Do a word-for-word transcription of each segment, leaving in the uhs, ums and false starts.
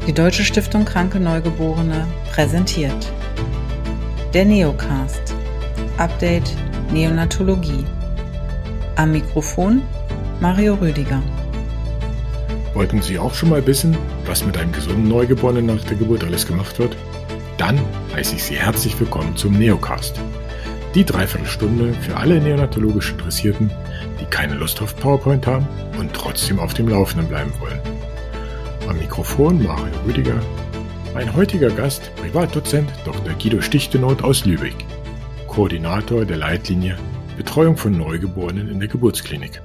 Die Deutsche Stiftung Kranke Neugeborene präsentiert der Neocast, Update Neonatologie. Am Mikrofon Mario Rüdiger. Wollten Sie auch schon mal wissen, was mit einem gesunden Neugeborenen nach der Geburt alles gemacht wird? Dann heiße ich Sie herzlich willkommen zum Neocast. Die Dreiviertelstunde für alle neonatologisch Interessierten, die keine Lust auf PowerPoint haben und trotzdem auf dem Laufenden bleiben wollen. Am Mikrofon Mario Rüdiger. Mein heutiger Gast, Privatdozent Doktor Guido Stichtenoth aus Lübeck, Koordinator der Leitlinie Betreuung von Neugeborenen in der Geburtsklinik.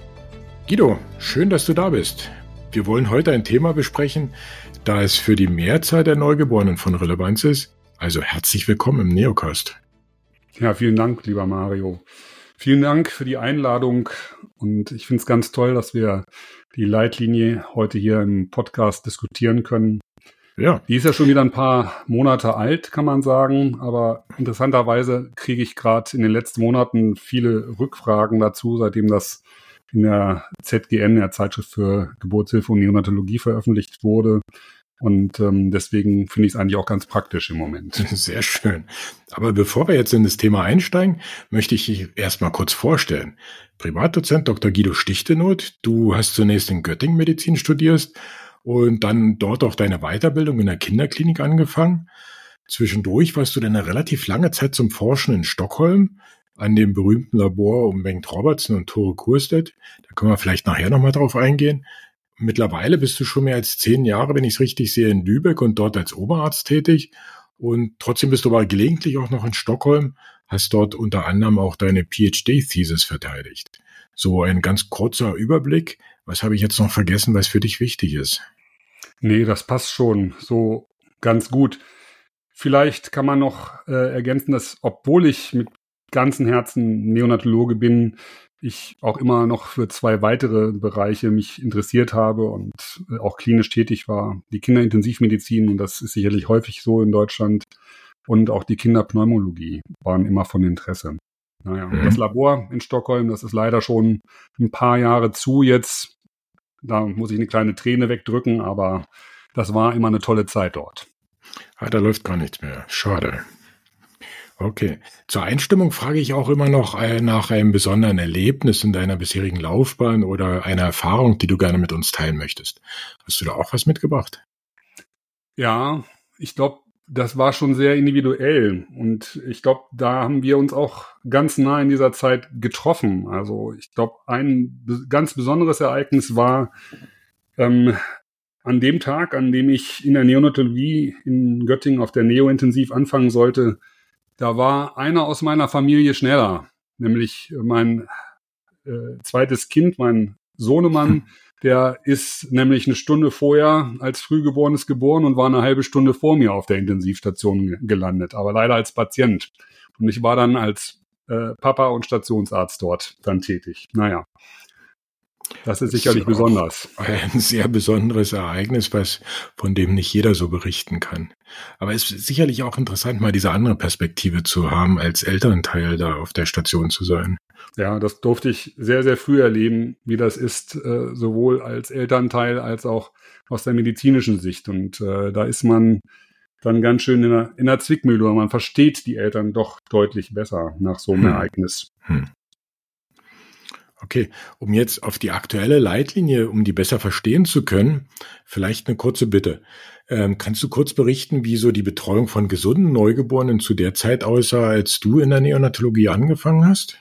Guido, schön, dass du da bist. Wir wollen heute ein Thema besprechen, da es für die Mehrzahl der Neugeborenen von Relevanz ist. Also herzlich willkommen im Neocast. Ja, vielen Dank, lieber Mario. Vielen Dank für die Einladung und ich finde es ganz toll, dass wir die Leitlinie heute hier im Podcast diskutieren können. Ja. Die ist ja schon wieder ein paar Monate alt, kann man sagen, aber interessanterweise kriege ich gerade in den letzten Monaten viele Rückfragen dazu, seitdem das in der Z G N, der Zeitschrift für Geburtshilfe und Neonatologie, veröffentlicht wurde. Und ähm, deswegen finde ich es eigentlich auch ganz praktisch im Moment. Sehr schön. Aber bevor wir jetzt in das Thema einsteigen, möchte ich dich erstmal kurz vorstellen. Privatdozent Doktor Guido Stichtenoth, du hast zunächst in Göttingen Medizin studiert und dann dort auch deine Weiterbildung in der Kinderklinik angefangen. Zwischendurch warst du dann eine relativ lange Zeit zum Forschen in Stockholm an dem berühmten Labor um Bengt Robertson und Tore Kurstedt. Da können wir vielleicht nachher nochmal drauf eingehen. Mittlerweile bist du schon mehr als zehn Jahre, wenn ich es richtig sehe, in Lübeck und dort als Oberarzt tätig. Und trotzdem bist du aber gelegentlich auch noch in Stockholm, hast dort unter anderem auch deine P H D-Thesis verteidigt. So ein ganz kurzer Überblick. Was habe ich jetzt noch vergessen, was für dich wichtig ist? Nee, das passt schon so ganz gut. Vielleicht kann man noch äh, ergänzen, dass obwohl ich mit ganzem Herzen Neonatologe bin, ich auch immer noch für zwei weitere Bereiche mich interessiert habe und auch klinisch tätig war. Die Kinderintensivmedizin, und das ist sicherlich häufig so in Deutschland, und auch die Kinderpneumologie waren immer von Interesse. Naja, mhm. Das Labor in Stockholm, das ist leider schon ein paar Jahre zu jetzt. Da muss ich eine kleine Träne wegdrücken, aber das war immer eine tolle Zeit dort. Ah, da läuft gar nichts mehr. Schade. Okay. Zur Einstimmung frage ich auch immer noch nach einem besonderen Erlebnis in deiner bisherigen Laufbahn oder einer Erfahrung, die du gerne mit uns teilen möchtest. Hast du da auch was mitgebracht? Ja, ich glaube, das war schon sehr individuell und ich glaube, da haben wir uns auch ganz nah in dieser Zeit getroffen. Also ich glaube, ein ganz besonderes Ereignis war ähm, an dem Tag, an dem ich in der Neonatologie in Göttingen auf der Neo-Intensiv anfangen sollte. Da war einer aus meiner Familie schneller, nämlich mein äh, zweites Kind, mein Sohnemann, der ist nämlich eine Stunde vorher als Frühgeborenes geboren und war eine halbe Stunde vor mir auf der Intensivstation ge- gelandet, aber leider als Patient. Und ich war dann als äh, Papa und Stationsarzt dort dann tätig. Naja, das ist sicherlich das ist besonders. Ein sehr besonderes Ereignis, was von dem nicht jeder so berichten kann. Aber es ist sicherlich auch interessant, mal diese andere Perspektive zu haben, als Elternteil da auf der Station zu sein. Ja, das durfte ich sehr, sehr früh erleben, wie das ist, äh, sowohl als Elternteil als auch aus der medizinischen Sicht. Und äh, da ist man dann ganz schön in der, in der Zwickmühle, und man versteht die Eltern doch deutlich besser nach so einem hm. Ereignis. Hm. Okay, um jetzt auf die aktuelle Leitlinie, um die besser verstehen zu können, vielleicht eine kurze Bitte. Ähm, kannst du kurz berichten, wie so die Betreuung von gesunden Neugeborenen zu der Zeit aussah, als du in der Neonatologie angefangen hast?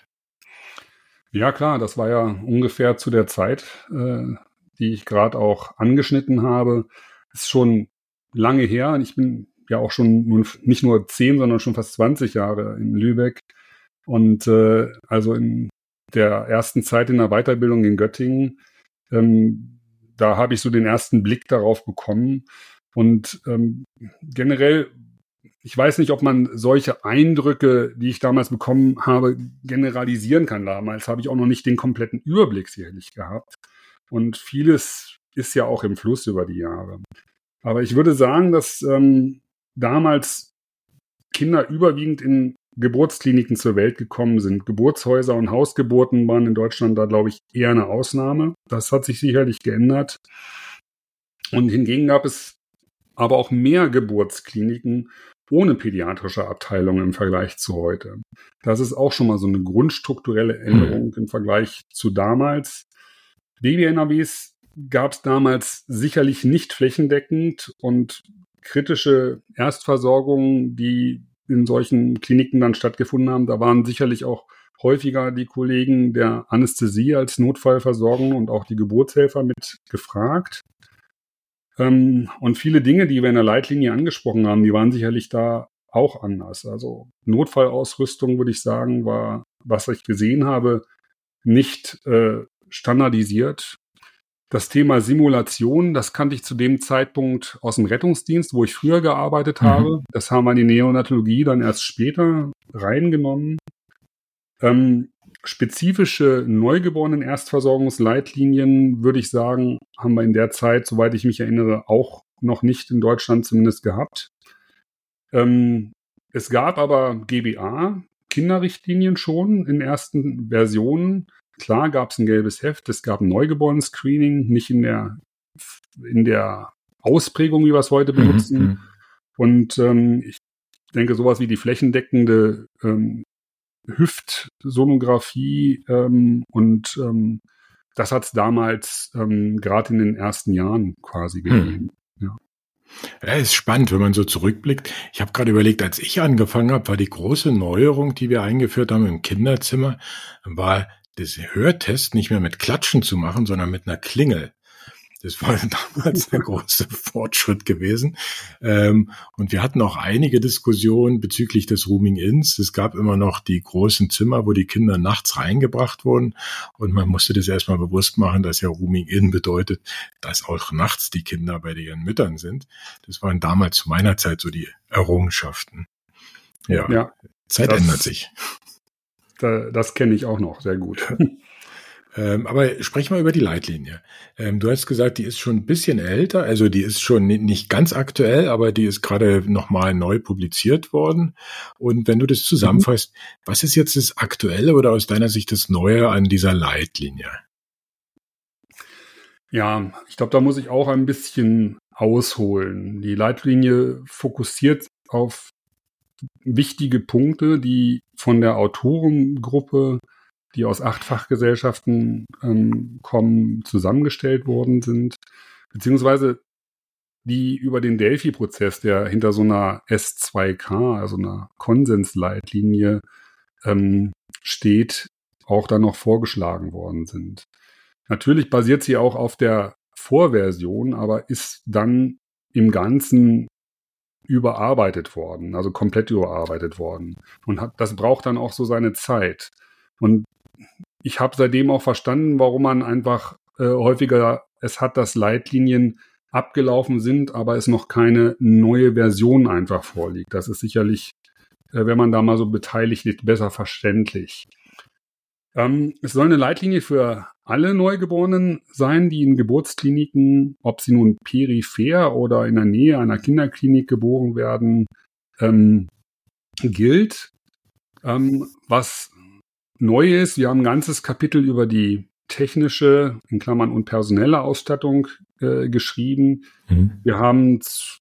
Ja klar, das war ja ungefähr zu der Zeit, äh, die ich gerade auch angeschnitten habe. Ist schon lange her. Ich bin ja auch schon nun nicht nur zehn, sondern schon fast zwanzig Jahre in Lübeck. Und äh, also in der ersten Zeit in der Weiterbildung in Göttingen, ähm, da habe ich so den ersten Blick darauf bekommen. Und ähm, generell, ich weiß nicht, ob man solche Eindrücke, die ich damals bekommen habe, generalisieren kann. Damals habe ich auch noch nicht den kompletten Überblick sicherlich gehabt. Und vieles ist ja auch im Fluss über die Jahre. Aber ich würde sagen, dass ähm, damals Kinder überwiegend in Geburtskliniken zur Welt gekommen sind. Geburtshäuser und Hausgeburten waren in Deutschland da, glaube ich, eher eine Ausnahme. Das hat sich sicherlich geändert. Und hingegen gab es aber auch mehr Geburtskliniken ohne pädiatrische Abteilung im Vergleich zu heute. Das ist auch schon mal so eine grundstrukturelle Änderung mhm. im Vergleich zu damals. Baby-N A Ws gab es damals sicherlich nicht flächendeckend und kritische Erstversorgungen, die in solchen Kliniken dann stattgefunden haben, da waren sicherlich auch häufiger die Kollegen der Anästhesie als Notfallversorgung und auch die Geburtshelfer mit gefragt. Ähm, und viele Dinge, die wir in der Leitlinie angesprochen haben, die waren sicherlich da auch anders. Also Notfallausrüstung, würde ich sagen, war, was ich gesehen habe, nicht äh, standardisiert. Das Thema Simulation, das kannte ich zu dem Zeitpunkt aus dem Rettungsdienst, wo ich früher gearbeitet mhm. habe. Das haben wir in die Neonatologie dann erst später reingenommen. Ähm, spezifische Neugeborenen-Erstversorgungsleitlinien, würde ich sagen, haben wir in der Zeit, soweit ich mich erinnere, auch noch nicht in Deutschland zumindest gehabt. Ähm, es gab aber G B A-Kinderrichtlinien schon in ersten Versionen. Klar gab es ein gelbes Heft, es gab ein Neugeborenen-Screening, nicht in der, in der Ausprägung, wie wir es heute benutzen. Mhm. Und ähm, ich denke, sowas wie die flächendeckende ähm, Hüftsonographie ähm, und ähm, das hat es damals ähm, gerade in den ersten Jahren quasi gegeben. Hm. Ja. Ja, ist spannend, wenn man so zurückblickt. Ich habe gerade überlegt, als ich angefangen habe, war die große Neuerung, die wir eingeführt haben im Kinderzimmer, war das Hörtest nicht mehr mit Klatschen zu machen, sondern mit einer Klingel. Das war damals ein großer Fortschritt gewesen. Ähm, und wir hatten auch einige Diskussionen bezüglich des Rooming-Ins. Es gab immer noch die großen Zimmer, wo die Kinder nachts reingebracht wurden. Und man musste das erstmal bewusst machen, dass ja Rooming-In bedeutet, dass auch nachts die Kinder bei ihren Müttern sind. Das waren damals zu meiner Zeit so die Errungenschaften. Ja, ja, Zeit das, ändert sich. Da, das kenne ich auch noch sehr gut. Ähm, aber sprech mal über die Leitlinie. Ähm, du hast gesagt, die ist schon ein bisschen älter, also die ist schon nicht ganz aktuell, aber die ist gerade nochmal neu publiziert worden. Und wenn du das zusammenfasst, mhm. was ist jetzt das Aktuelle oder aus deiner Sicht das Neue an dieser Leitlinie? Ja, ich glaube, da muss ich auch ein bisschen ausholen. Die Leitlinie fokussiert auf wichtige Punkte, die von der Autorengruppe, die aus acht Fachgesellschaften ähm, kommen, zusammengestellt worden sind, beziehungsweise die über den Delphi-Prozess, der hinter so einer S zwei K, also einer Konsensleitlinie, ähm, steht, auch dann noch vorgeschlagen worden sind. Natürlich basiert sie auch auf der Vorversion, aber ist dann im Ganzen überarbeitet worden, also komplett überarbeitet worden. Und hat, das braucht dann auch so seine Zeit. Und ich habe seitdem auch verstanden, warum man einfach äh, häufiger es hat, dass Leitlinien abgelaufen sind, aber es noch keine neue Version einfach vorliegt. Das ist sicherlich, äh, wenn man da mal so beteiligt ist, besser verständlich. Ähm, es soll eine Leitlinie für alle Neugeborenen sein, die in Geburtskliniken, ob sie nun peripher oder in der Nähe einer Kinderklinik geboren werden, ähm, gilt. Ähm, was neu ist, wir haben ein ganzes Kapitel über die technische, in Klammern und personelle Ausstattung äh, geschrieben. Mhm. Wir haben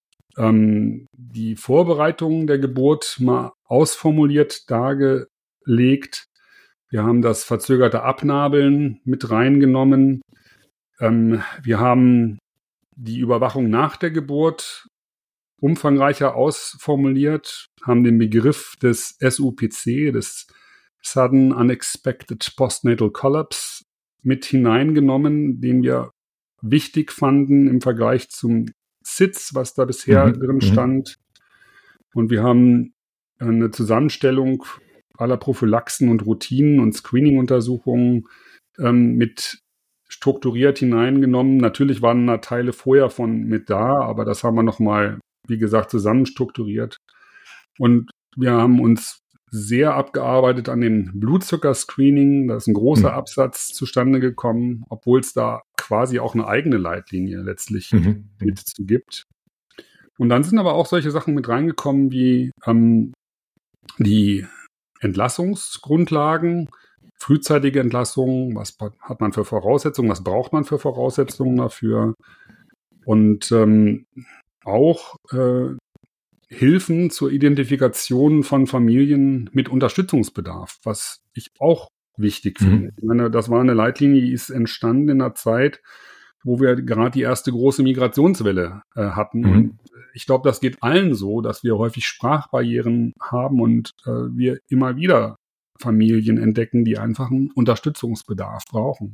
ähm, die Vorbereitung der Geburt mal ausformuliert dargelegt. Wir haben das verzögerte Abnabeln mit reingenommen. Ähm, wir haben die Überwachung nach der Geburt umfangreicher ausformuliert, haben den Begriff des S U P C, des Sudden Unexpected Postnatal Collapse, mit hineingenommen, den wir wichtig fanden im Vergleich zum S I D S, was da bisher mhm. drin stand. Und wir haben eine Zusammenstellung aller Prophylaxen und Routinen und Screening-Untersuchungen ähm, mit strukturiert hineingenommen. Natürlich waren da Teile vorher von mit da, aber das haben wir nochmal, wie gesagt, zusammen strukturiert. Und wir haben uns sehr abgearbeitet an dem Blutzucker-Screening. Da ist ein großer mhm. Absatz zustande gekommen, obwohl es da quasi auch eine eigene Leitlinie letztlich mhm. mit zu gibt. Und dann sind aber auch solche Sachen mit reingekommen wie ähm, die Entlassungsgrundlagen, frühzeitige Entlassung, was hat man für Voraussetzungen, was braucht man für Voraussetzungen dafür? Und ähm, auch äh, Hilfen zur Identifikation von Familien mit Unterstützungsbedarf, was ich auch wichtig mhm. finde. Ich meine, das war eine Leitlinie, die ist entstanden in einer Zeit, wo wir gerade die erste große Migrationswelle äh, hatten. Mhm. Und ich glaube, das geht allen so, dass wir häufig Sprachbarrieren haben und äh, wir immer wieder Familien entdecken, die einfach einen Unterstützungsbedarf brauchen.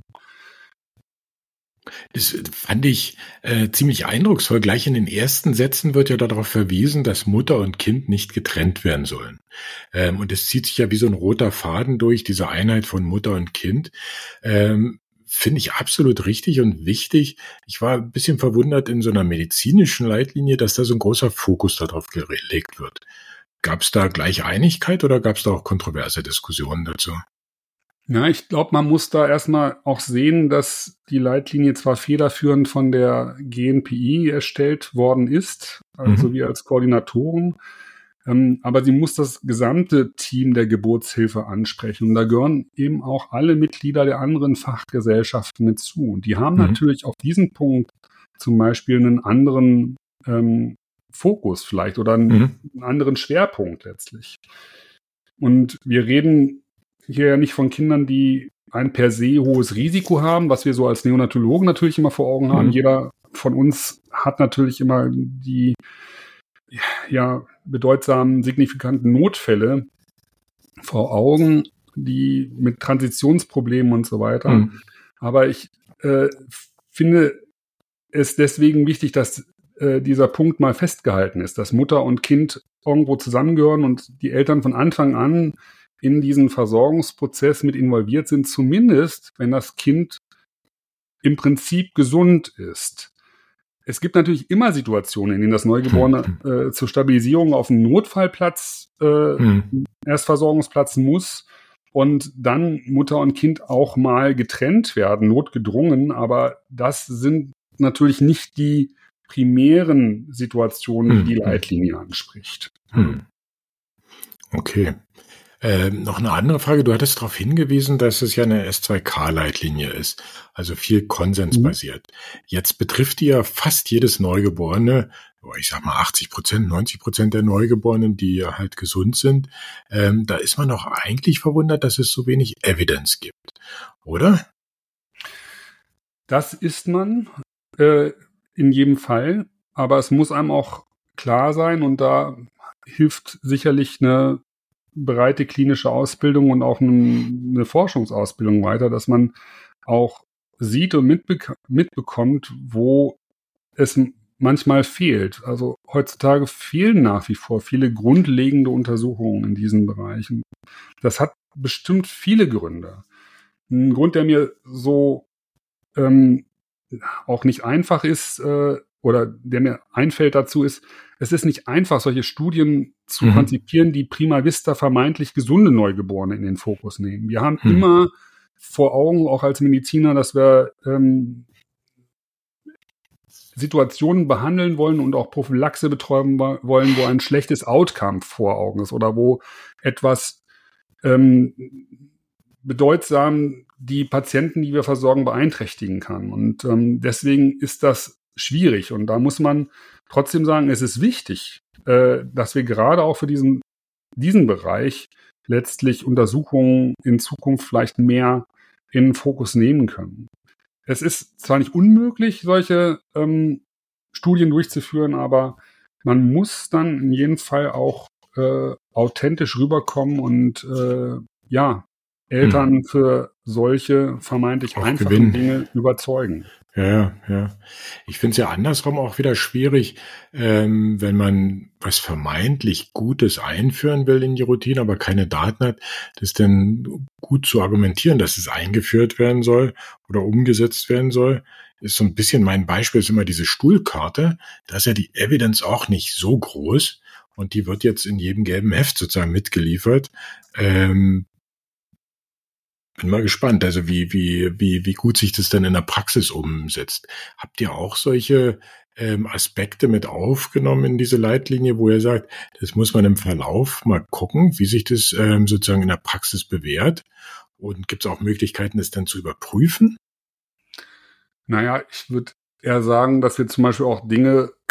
Das fand ich äh, ziemlich eindrucksvoll. Gleich in den ersten Sätzen wird ja darauf verwiesen, dass Mutter und Kind nicht getrennt werden sollen. Ähm, und es zieht sich ja wie so ein roter Faden durch, diese Einheit von Mutter und Kind. Ähm, Finde ich absolut richtig und wichtig. Ich war ein bisschen verwundert in so einer medizinischen Leitlinie, dass da so ein großer Fokus darauf gelegt wird. Gab es da gleich Einigkeit oder gab es da auch kontroverse Diskussionen dazu? Ja, ich glaube, man muss da erstmal auch sehen, dass die Leitlinie zwar federführend von der G N P I erstellt worden ist, also mhm. wir als Koordinatoren, ähm, aber sie muss das gesamte Team der Geburtshilfe ansprechen. Und da gehören eben auch alle Mitglieder der anderen Fachgesellschaften mit zu. Und die haben mhm. natürlich auf diesen Punkt zum Beispiel einen anderen ähm, Fokus vielleicht oder einen, mhm. einen anderen Schwerpunkt letztlich. Und wir reden hier ja nicht von Kindern, die ein per se hohes Risiko haben, was wir so als Neonatologen natürlich immer vor Augen haben. Mhm. Jeder von uns hat natürlich immer die ja bedeutsamen, signifikanten Notfälle vor Augen, die mit Transitionsproblemen und so weiter. Mhm. Aber ich äh, finde es deswegen wichtig, dass äh, dieser Punkt mal festgehalten ist, dass Mutter und Kind irgendwo zusammengehören und die Eltern von Anfang an in diesen Versorgungsprozess mit involviert sind, zumindest wenn das Kind im Prinzip gesund ist. Es gibt natürlich immer Situationen, in denen das Neugeborene äh, zur Stabilisierung auf einen Notfallplatz, äh, hm. Erstversorgungsplatz muss und dann Mutter und Kind auch mal getrennt werden, notgedrungen, aber das sind natürlich nicht die primären Situationen, die die Leitlinie anspricht. Hm. Okay. Ähm, noch eine andere Frage. Du hattest darauf hingewiesen, dass es ja eine S zwei K-Leitlinie ist, also viel konsensbasiert. Mhm. Jetzt betrifft die ja fast jedes Neugeborene, ich sag mal achtzig Prozent, neunzig Prozent der Neugeborenen, die halt gesund sind. Ähm, da ist man doch eigentlich verwundert, dass es so wenig Evidence gibt, oder? Das ist man äh, in jedem Fall, aber es muss einem auch klar sein und da hilft sicherlich eine breite klinische Ausbildung und auch eine Forschungsausbildung weiter, dass man auch sieht und mitbe- mitbekommt, wo es manchmal fehlt. Also heutzutage fehlen nach wie vor viele grundlegende Untersuchungen in diesen Bereichen. Das hat bestimmt viele Gründe. Ein Grund, der mir so ähm, auch nicht einfach ist, äh, oder der mir einfällt dazu ist, es ist nicht einfach, solche Studien zu mhm. konzipieren, die prima vista vermeintlich gesunde Neugeborene in den Fokus nehmen. Wir haben mhm. immer vor Augen, auch als Mediziner, dass wir ähm, Situationen behandeln wollen und auch Prophylaxe betreiben wollen, wo ein schlechtes Outcome vor Augen ist oder wo etwas ähm, bedeutsam die Patienten, die wir versorgen, beeinträchtigen kann. Und ähm, deswegen ist das schwierig. Und da muss man trotzdem sagen, es ist wichtig, äh, dass wir gerade auch für diesen, diesen Bereich letztlich Untersuchungen in Zukunft vielleicht mehr in den Fokus nehmen können. Es ist zwar nicht unmöglich, solche ähm, Studien durchzuführen, aber man muss dann in jedem Fall auch äh, authentisch rüberkommen und äh, ja, Eltern hm. für solche vermeintlich auch einfachen gewinnen. Dinge überzeugen. Ja, ja. Ich finde es ja andersrum auch wieder schwierig, ähm, wenn man was vermeintlich Gutes einführen will in die Routine, aber keine Daten hat, das dann gut zu argumentieren, dass es eingeführt werden soll oder umgesetzt werden soll. Ist so ein bisschen mein Beispiel, ist immer diese Stuhlkarte. Da ist ja die Evidence auch nicht so groß und die wird jetzt in jedem gelben Heft sozusagen mitgeliefert. Ähm, Bin mal gespannt, also wie wie wie wie gut sich das denn in der Praxis umsetzt. Habt ihr auch solche ähm, Aspekte mit aufgenommen in diese Leitlinie, wo ihr sagt, das muss man im Verlauf mal gucken, wie sich das ähm, sozusagen in der Praxis bewährt? Und gibt es auch Möglichkeiten, das dann zu überprüfen? Naja, ich würde eher sagen, dass wir zum Beispiel auch Dinge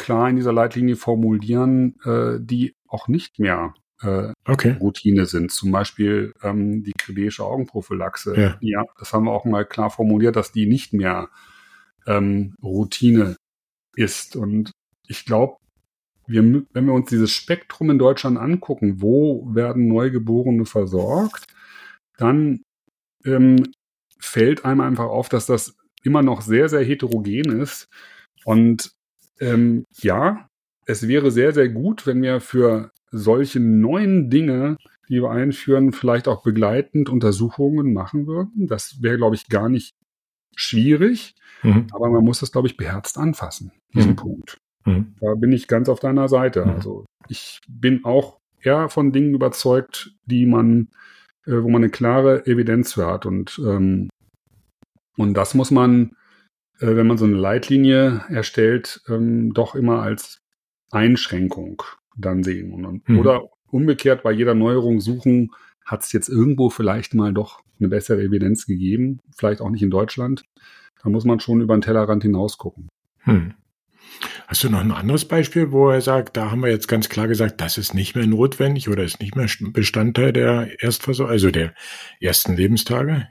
klar in dieser Leitlinie formulieren, äh, die auch nicht mehr äh, okay. Routine sind. Zum Beispiel ähm, die kribeische Augenprophylaxe. Ja. ja, das haben wir auch mal klar formuliert, dass die nicht mehr ähm, Routine ist. Und ich glaube, wir, wenn wir uns dieses Spektrum in Deutschland angucken, wo werden Neugeborene versorgt, dann ähm, fällt einem einfach auf, dass das immer noch sehr, sehr heterogen ist. Und ähm, ja, es wäre sehr, sehr gut, wenn wir für solche neuen Dinge, die wir einführen, vielleicht auch begleitend Untersuchungen machen würden. Das wäre, glaube ich, gar nicht schwierig, mhm. aber man muss das, glaube ich, beherzt anfassen, diesen mhm. Punkt. Mhm. Da bin ich ganz auf deiner Seite. Mhm. Also ich bin auch eher von Dingen überzeugt, die man, äh, wo man eine klare Evidenz für hat. Und, ähm, und das muss man, äh, wenn man so eine Leitlinie erstellt, ähm, doch immer als Einschränkung dann sehen. Und, mhm. Oder umgekehrt bei jeder Neuerung suchen, hat es jetzt irgendwo vielleicht mal doch eine bessere Evidenz gegeben, vielleicht auch nicht in Deutschland. Da muss man schon über den Tellerrand hinaus gucken. Hm. Hast du noch ein anderes Beispiel, wo er sagt, da haben wir jetzt ganz klar gesagt, das ist nicht mehr notwendig oder ist nicht mehr Bestandteil der Erstversorgung, also der ersten Lebenstage?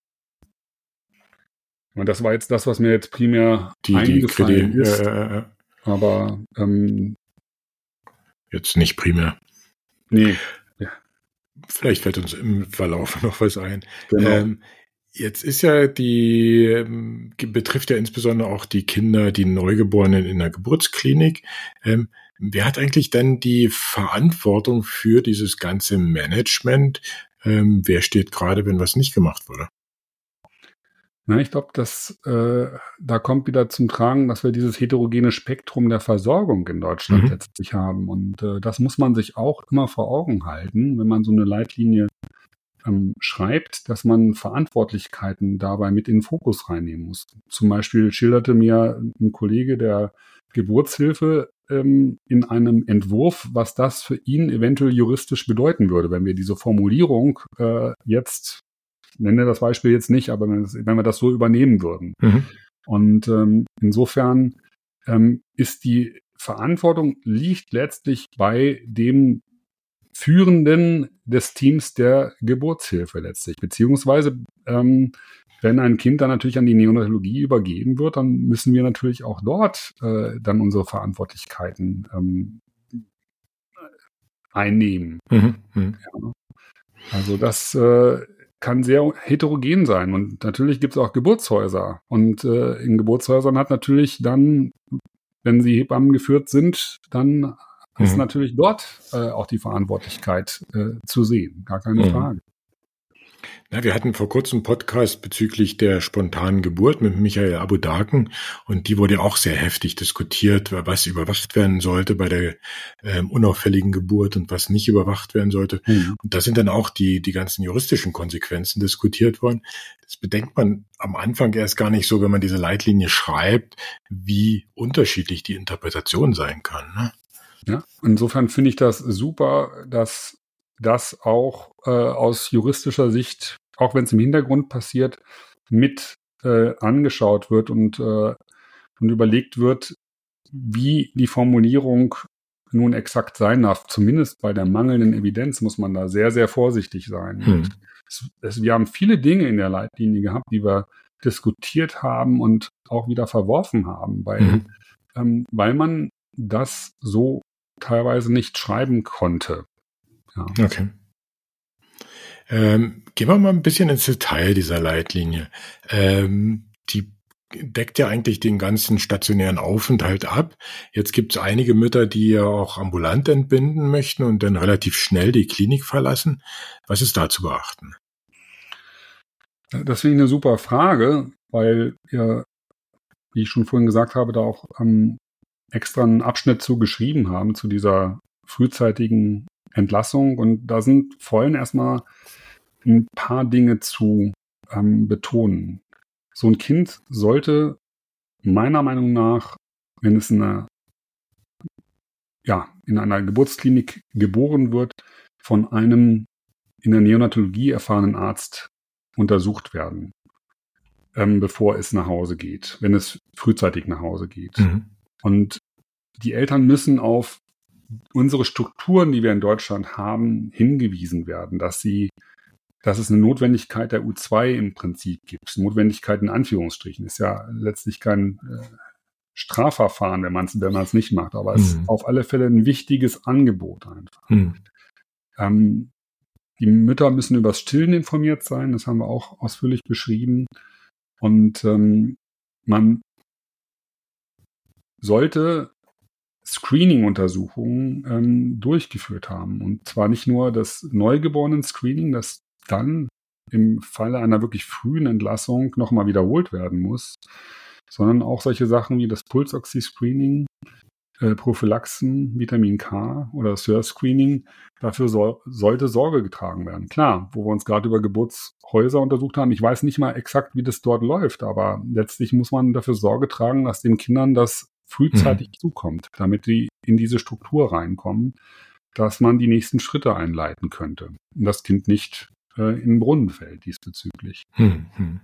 Und das war jetzt das, was mir jetzt primär die, eingefallen die, ist. Äh, äh, aber ähm, jetzt nicht primär. Nee. Ja. Vielleicht fällt uns im Verlauf noch was ein. Genau. Ähm, Jetzt ist ja die, ähm, betrifft ja insbesondere auch die Kinder, die Neugeborenen in der Geburtsklinik. Ähm, wer hat eigentlich denn die Verantwortung für dieses ganze Management? Ähm, wer steht gerade, wenn was nicht gemacht wurde? Na, ich glaube, dass äh, da kommt wieder zum Tragen, dass wir dieses heterogene Spektrum der Versorgung in Deutschland mhm. letztlich haben. Und äh, das muss man sich auch immer vor Augen halten, wenn man so eine Leitlinie schreibt, dass man Verantwortlichkeiten dabei mit in den Fokus reinnehmen muss. Zum Beispiel schilderte mir ein Kollege der Geburtshilfe ähm, in einem Entwurf, was das für ihn eventuell juristisch bedeuten würde, wenn wir diese Formulierung äh, jetzt, ich nenne das Beispiel jetzt nicht, aber wenn, es, wenn wir das so übernehmen würden. Mhm. Und ähm, insofern ähm, ist die Verantwortung liegt letztlich bei dem Führenden des Teams der Geburtshilfe letztlich, beziehungsweise ähm, wenn ein Kind dann natürlich an die Neonatologie übergeben wird, dann müssen wir natürlich auch dort äh, dann unsere Verantwortlichkeiten ähm, einnehmen. Mhm. Mhm. Ja. Also das äh, kann sehr heterogen sein und natürlich gibt es auch Geburtshäuser und äh, in Geburtshäusern hat natürlich dann, wenn sie Hebammen geführt sind, dann ist mhm. natürlich dort äh, auch die Verantwortlichkeit äh, zu sehen. Gar keine mhm. Frage. Na, wir hatten vor kurzem einen Podcast bezüglich der spontanen Geburt mit Michael Abudaken und die wurde auch sehr heftig diskutiert, was überwacht werden sollte bei der ähm, unauffälligen Geburt und was nicht überwacht werden sollte. Mhm. Und da sind dann auch die, die ganzen juristischen Konsequenzen diskutiert worden. Das bedenkt man am Anfang erst gar nicht so, wenn man diese Leitlinie schreibt, wie unterschiedlich die Interpretation sein kann, ne? Ja, insofern finde ich das super, dass das auch äh, aus juristischer Sicht, auch wenn es im Hintergrund passiert, mit äh, angeschaut wird und, äh, und überlegt wird, wie die Formulierung nun exakt sein darf. Zumindest bei der mangelnden Evidenz muss man da sehr, sehr vorsichtig sein. Hm. Es, es, wir haben viele Dinge in der Leitlinie gehabt, die wir diskutiert haben und auch wieder verworfen haben, weil, hm. ähm, weil man das so teilweise nicht schreiben konnte. Ja. Okay. Ähm, gehen wir mal ein bisschen ins Detail dieser Leitlinie. Ähm, die deckt ja eigentlich den ganzen stationären Aufenthalt ab. Jetzt gibt es einige Mütter, die ja auch ambulant entbinden möchten und dann relativ schnell die Klinik verlassen. Was ist da zu beachten? Das finde ich eine super Frage, weil wir, wie ich schon vorhin gesagt habe, da auch am extra einen Abschnitt zu geschrieben haben, zu dieser frühzeitigen Entlassung. Und da sind vorhin erstmal ein paar Dinge zu ähm, betonen. So ein Kind sollte meiner Meinung nach, wenn es in einer, ja, in einer Geburtsklinik geboren wird, von einem in der Neonatologie erfahrenen Arzt untersucht werden, ähm, bevor es nach Hause geht, wenn es frühzeitig nach Hause geht. Mhm. Und die Eltern müssen auf unsere Strukturen, die wir in Deutschland haben, hingewiesen werden, dass sie, dass es eine Notwendigkeit der U zwei im Prinzip gibt. Notwendigkeit in Anführungsstrichen ist ja letztlich kein äh, Strafverfahren, wenn man es wenn man es nicht macht, aber es Mhm. ist auf alle Fälle ein wichtiges Angebot einfach. Mhm. Ähm, die Mütter müssen über das Stillen informiert sein, das haben wir auch ausführlich beschrieben. Und ähm, man sollte Screening-Untersuchungen ähm, durchgeführt haben. Und zwar nicht nur das Neugeborenen-Screening, das dann im Falle einer wirklich frühen Entlassung nochmal wiederholt werden muss, sondern auch solche Sachen wie das Pulsoxy-Screening, äh, Prophylaxen, Vitamin K oder S I R S-Screening. Dafür so, sollte Sorge getragen werden. Klar, wo wir uns gerade über Geburtshäuser untersucht haben, ich weiß nicht mal exakt, wie das dort läuft, aber letztlich muss man dafür Sorge tragen, dass den Kindern das frühzeitig mhm. zukommt, damit die in diese Struktur reinkommen, dass man die nächsten Schritte einleiten könnte und das Kind nicht äh, in den Brunnen fällt diesbezüglich. Mhm.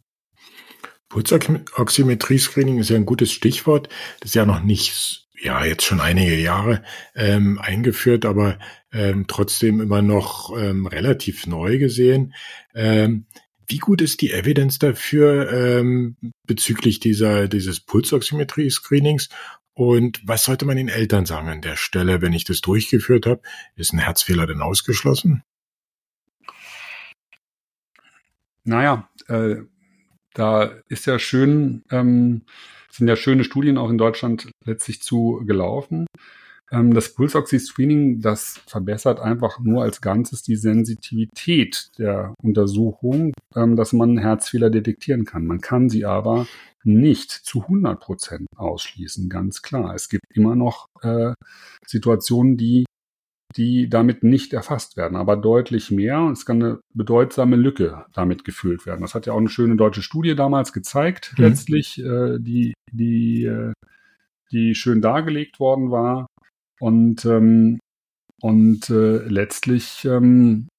Pulsoximetrie-Screening ist ja ein gutes Stichwort. Das ist ja noch nicht, ja, jetzt schon einige Jahre ähm, eingeführt, aber ähm, trotzdem immer noch ähm, relativ neu gesehen. Ähm, Wie gut ist die Evidenz dafür ähm, bezüglich dieser dieses Pulsoximetrie-Screenings? Und was sollte man den Eltern sagen an der Stelle, wenn ich das durchgeführt habe? Ist ein Herzfehler denn ausgeschlossen? Naja, äh, da ist ja schön, ähm, sind ja schöne Studien auch in Deutschland letztlich zu gelaufen. Ähm, das Pulsoxy-Screening, das verbessert einfach nur als Ganzes die Sensitivität der Untersuchung, ähm, dass man Herzfehler detektieren kann. Man kann sie aber nicht zu hundert Prozent ausschließen, ganz klar. Es gibt immer noch äh, Situationen, die die damit nicht erfasst werden, aber deutlich mehr. Es kann eine bedeutsame Lücke damit gefüllt werden. Das hat ja auch eine schöne deutsche Studie damals gezeigt, mhm. letztlich, äh, die, die, äh, die schön dargelegt worden war. Und, ähm, und äh, letztlich ähm,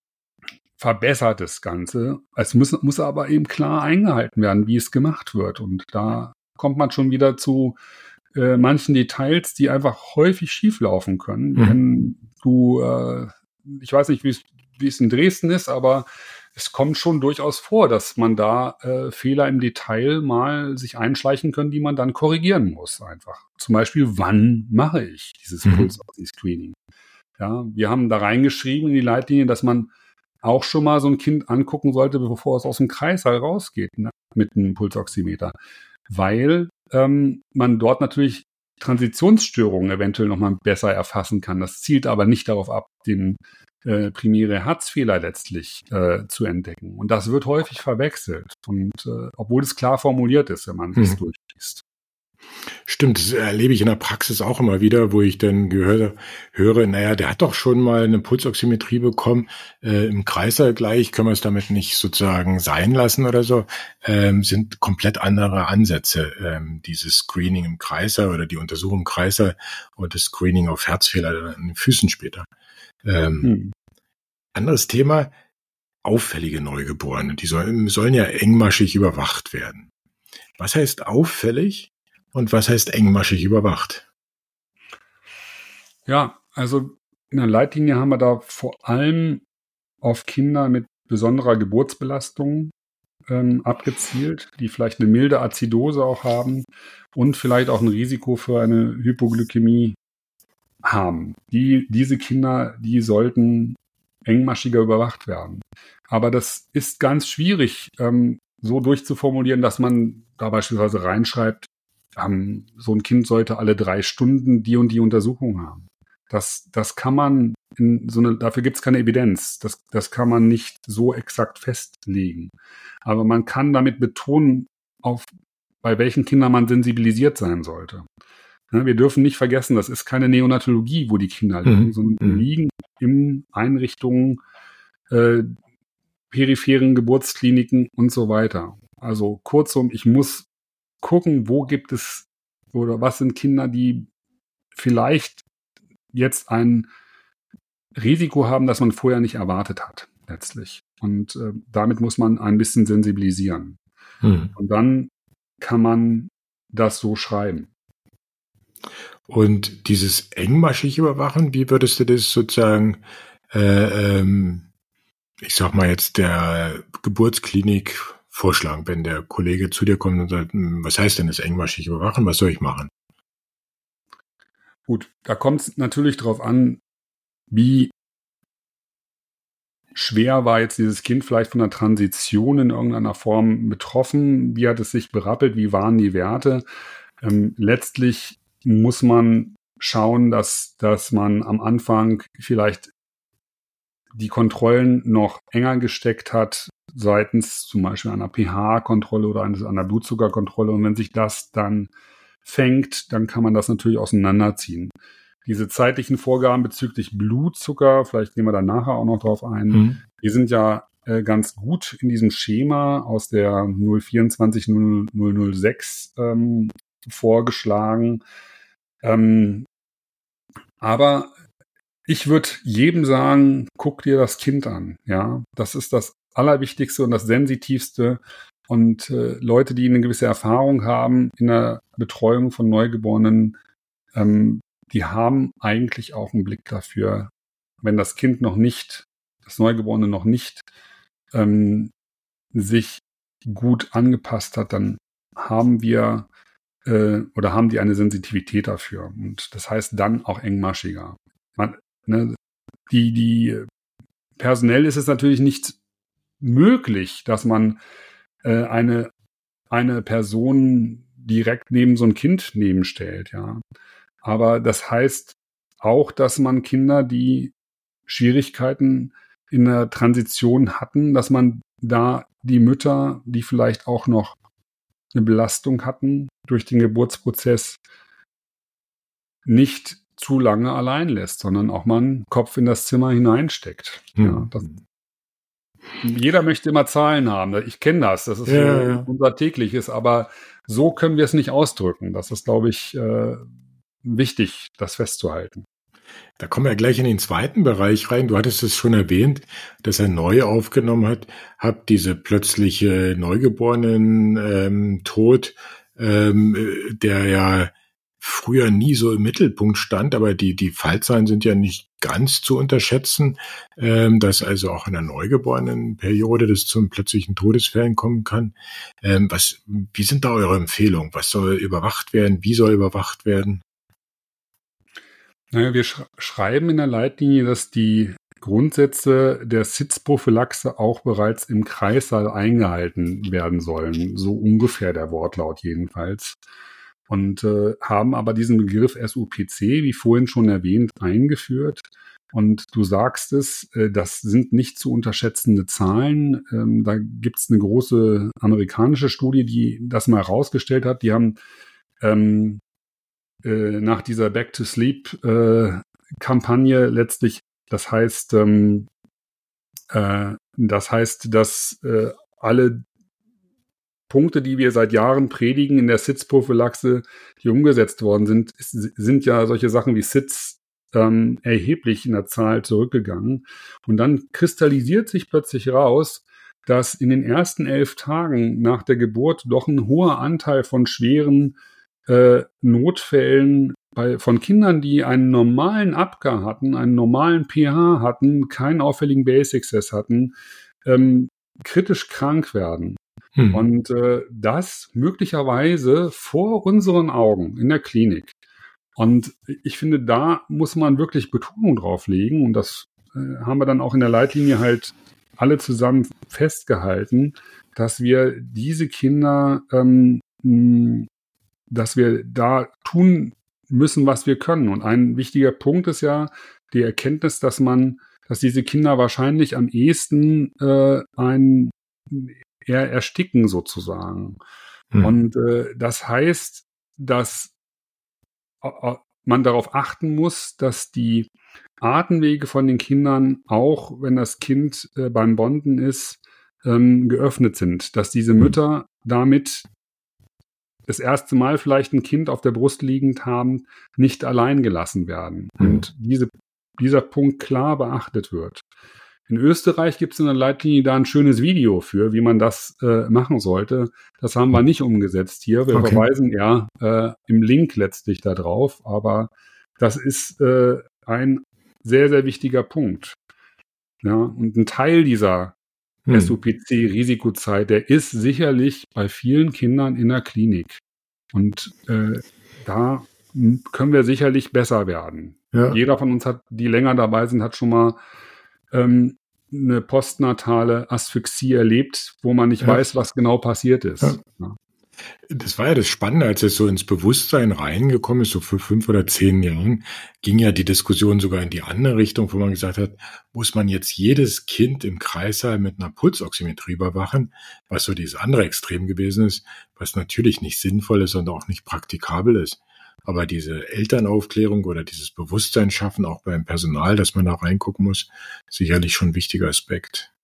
verbessert das Ganze. Es muss, muss aber eben klar eingehalten werden, wie es gemacht wird. Und da kommt man schon wieder zu äh, manchen Details, die einfach häufig schieflaufen können. Mhm. Wenn du, äh, ich weiß nicht, wie es wie es in Dresden ist, aber es kommt schon durchaus vor, dass man da äh, Fehler im Detail mal sich einschleichen können, die man dann korrigieren muss einfach. Zum Beispiel, wann mache ich dieses mhm. Pulsoxy-Screening? Ja, wir haben da reingeschrieben in die Leitlinie, dass man auch schon mal so ein Kind angucken sollte, bevor es aus dem Kreißsaal rausgeht, ne, mit einem Pulsoximeter. Weil ähm, man dort natürlich Transitionsstörungen eventuell nochmal besser erfassen kann. Das zielt aber nicht darauf ab, den äh, primäre Herzfehler letztlich äh, zu entdecken. Und das wird häufig verwechselt. Und äh, obwohl es klar formuliert ist, wenn man es mhm. durchliest. Stimmt, das erlebe ich in der Praxis auch immer wieder, wo ich dann gehöre, höre, naja, der hat doch schon mal eine Pulsoximetrie bekommen, äh, im Kreißsaal gleich, können wir es damit nicht sozusagen sein lassen oder so, ähm, sind komplett andere Ansätze, ähm, dieses Screening im Kreißsaal oder die Untersuchung im Kreißsaal und das Screening auf Herzfehler an den Füßen später. Ähm, hm. Anderes Thema, auffällige Neugeborene, die sollen, sollen ja engmaschig überwacht werden. Was heißt auffällig? Und was heißt engmaschig überwacht? Ja, also in der Leitlinie haben wir da vor allem auf Kinder mit besonderer Geburtsbelastung ähm, abgezielt, die vielleicht eine milde Azidose auch haben und vielleicht auch ein Risiko für eine Hypoglykämie haben. Die, diese Kinder, die sollten engmaschiger überwacht werden. Aber das ist ganz schwierig, ähm, so durchzuformulieren, dass man da beispielsweise reinschreibt, Um, so ein Kind sollte alle drei Stunden die und die Untersuchung haben. Das, das kann man, in so eine, dafür gibt es keine Evidenz. Das, das kann man nicht so exakt festlegen. Aber man kann damit betonen, auf, bei welchen Kindern man sensibilisiert sein sollte. Ja, wir dürfen nicht vergessen, das ist keine Neonatologie, wo die Kinder liegen, mhm. sondern die liegen in Einrichtungen, äh, peripheren Geburtskliniken und so weiter. Also kurzum, ich muss gucken, wo gibt es oder was sind Kinder, die vielleicht jetzt ein Risiko haben, das man vorher nicht erwartet hat, letztlich. Und äh, damit muss man ein bisschen sensibilisieren. Hm. Und dann kann man das so schreiben. Und dieses engmaschig Überwachen, wie würdest du das sozusagen, äh, ähm, ich sag mal jetzt der Geburtsklinik vorschlagen, wenn der Kollege zu dir kommt und sagt, was heißt denn das engmaschig Überwachen, was soll ich machen? Gut, da kommt es natürlich drauf an, wie schwer war jetzt dieses Kind vielleicht von der Transition in irgendeiner Form betroffen, wie hat es sich berappelt, wie waren die Werte. Ähm, letztlich muss man schauen, dass, dass man am Anfang vielleicht die Kontrollen noch enger gesteckt hat, seitens zum Beispiel einer pH-Kontrolle oder einer Blutzuckerkontrolle. Und wenn sich das dann fängt, dann kann man das natürlich auseinanderziehen. Diese zeitlichen Vorgaben bezüglich Blutzucker, vielleicht gehen wir da nachher auch noch drauf ein, mhm. die sind ja äh, ganz gut in diesem Schema aus der null vierundzwanzig null null sechs ähm, vorgeschlagen. Ähm, aber ich würde jedem sagen, guck dir das Kind an. Ja, das ist das Allerwichtigste und das Sensitivste. Und äh, Leute, die eine gewisse Erfahrung haben in der Betreuung von Neugeborenen, ähm, die haben eigentlich auch einen Blick dafür, wenn das Kind noch nicht, das Neugeborene noch nicht ähm, sich gut angepasst hat, dann haben wir äh, oder haben die eine Sensitivität dafür. Und das heißt dann auch engmaschiger. Man, ne, die, die personell ist es natürlich nicht möglich, dass man äh, eine, eine Person direkt neben so ein Kind nebenstellt, ja. Aber das heißt auch, dass man Kinder, die Schwierigkeiten in der Transition hatten, dass man da die Mütter, die vielleicht auch noch eine Belastung hatten durch den Geburtsprozess, nicht zu lange allein lässt, sondern auch mal einen Kopf in das Zimmer hineinsteckt. Hm. Ja, das, jeder möchte immer Zahlen haben. Ich kenne das. Das ist ja, ja. unser tägliches. Aber so können wir es nicht ausdrücken. Das ist, glaube ich, äh, wichtig, das festzuhalten. Da kommen wir gleich in den zweiten Bereich rein. Du hattest es schon erwähnt, dass er neu aufgenommen hat, hat diese plötzliche Neugeborenen-Tod, ähm, der ja früher nie so im Mittelpunkt stand, aber die die Fallzahlen sind ja nicht ganz zu unterschätzen, ähm, dass also auch in der Neugeborenenperiode das zum plötzlichen Todesfällen kommen kann. Ähm, was, wie sind da eure Empfehlungen? Was soll überwacht werden? Wie soll überwacht werden? Naja, wir sch- schreiben in der Leitlinie, dass die Grundsätze der Sitzprophylaxe auch bereits im Kreissaal eingehalten werden sollen. So ungefähr der Wortlaut jedenfalls. Und äh, haben aber diesen Begriff S U P C, wie vorhin schon erwähnt, eingeführt. Und du sagst es, äh, das sind nicht zu unterschätzende Zahlen. Ähm, da gibt es eine große amerikanische Studie, die das mal herausgestellt hat. Die haben ähm, äh, nach dieser Back-to-Sleep-Kampagne äh, letztlich, das heißt, ähm, äh, das heißt, dass äh, alle Punkte, die wir seit Jahren predigen in der Sitzprophylaxe, die umgesetzt worden sind, ist, sind ja solche Sachen wie Sitz ähm, erheblich in der Zahl zurückgegangen. Und dann kristallisiert sich plötzlich raus, dass in den ersten elf Tagen nach der Geburt doch ein hoher Anteil von schweren äh, Notfällen bei, von Kindern, die einen normalen Abgar hatten, einen normalen pH hatten, keinen auffälligen Basic-Cess hatten, ähm, kritisch krank werden. Hm. Und äh, das möglicherweise vor unseren Augen in der Klinik. Und ich finde, da muss man wirklich Betonung drauf legen. Und das äh, haben wir dann auch in der Leitlinie halt alle zusammen festgehalten, dass wir diese Kinder, ähm, mh, dass wir da tun müssen, was wir können. Und ein wichtiger Punkt ist ja die Erkenntnis, dass man, dass diese Kinder wahrscheinlich am ehesten äh, ein eher ersticken sozusagen. Hm. Und äh, das heißt, dass äh, man darauf achten muss, dass die Atemwege von den Kindern, auch wenn das Kind äh, beim Bonden ist, ähm, geöffnet sind. Dass diese Mütter damit das erste Mal vielleicht ein Kind auf der Brust liegend haben, nicht allein gelassen werden. Hm. Und diese, dieser Punkt klar beachtet wird. in Österreich gibt es in der Leitlinie da ein schönes Video für, wie man das äh, machen sollte. Das haben wir nicht umgesetzt hier. Wir Okay. verweisen ja äh, im Link letztlich da drauf, aber das ist äh, ein sehr, sehr wichtiger Punkt. Ja, und ein Teil dieser Hm. S U P C-Risikozeit, der ist sicherlich bei vielen Kindern in der Klinik. Und äh, da m- können wir sicherlich besser werden. Ja. Jeder von uns hat, die länger dabei sind, hat schon mal ähm, eine postnatale Asphyxie erlebt, wo man nicht Ja. weiß, was genau passiert ist. Ja. Ja. Das war ja das Spannende, als es so ins Bewusstsein reingekommen ist, so für fünf oder zehn Jahren, ging ja die Diskussion sogar in die andere Richtung, wo man gesagt hat, muss man jetzt jedes Kind im Kreißsaal mit einer Pulsoximetrie überwachen, was so dieses andere Extrem gewesen ist, was natürlich nicht sinnvoll ist und auch nicht praktikabel ist. Aber diese Elternaufklärung oder dieses Bewusstsein schaffen, auch beim Personal, dass man da reingucken muss, sicherlich schon ein wichtiger Aspekt.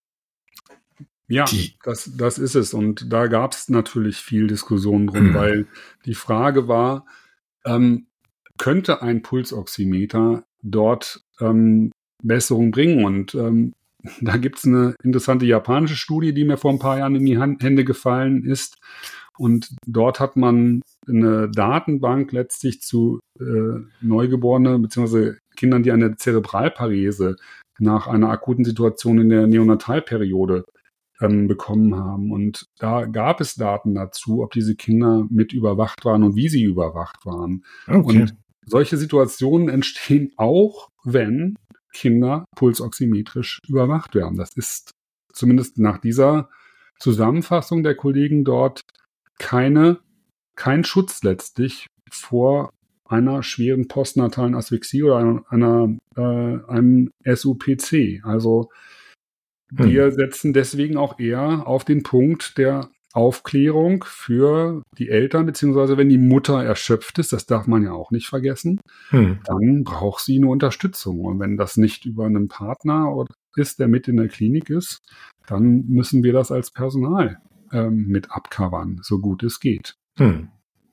Ja, Die- das, das ist es. Und da gab es natürlich viel Diskussion drum, Mhm. weil die Frage war, ähm, könnte ein Pulsoximeter dort ähm, Besserung bringen? Und ähm, da gibt es eine interessante japanische Studie, die mir vor ein paar Jahren in die Hand, Hände gefallen ist. Und dort hat man eine Datenbank letztlich zu äh, Neugeborenen bzw. Kindern, die eine Zerebralparese nach einer akuten Situation in der Neonatalperiode ähm, bekommen haben. Und da gab es Daten dazu, ob diese Kinder mit überwacht waren und wie sie überwacht waren. Okay. Und solche Situationen entstehen auch, wenn Kinder pulsoximetrisch überwacht werden. Das ist zumindest nach dieser Zusammenfassung der Kollegen dort keine, kein Schutz letztlich vor einer schweren postnatalen Asphyxie oder einer, einer, äh, einem S U P C. Also Hm. wir setzen deswegen auch eher auf den Punkt der Aufklärung für die Eltern, beziehungsweise wenn die Mutter erschöpft ist, das darf man ja auch nicht vergessen, Hm. dann braucht sie eine Unterstützung. Und wenn das nicht über einen Partner oder- ist, der mit in der Klinik ist, dann müssen wir das als Personal ähm, mit abcovern, so gut es geht. Hm.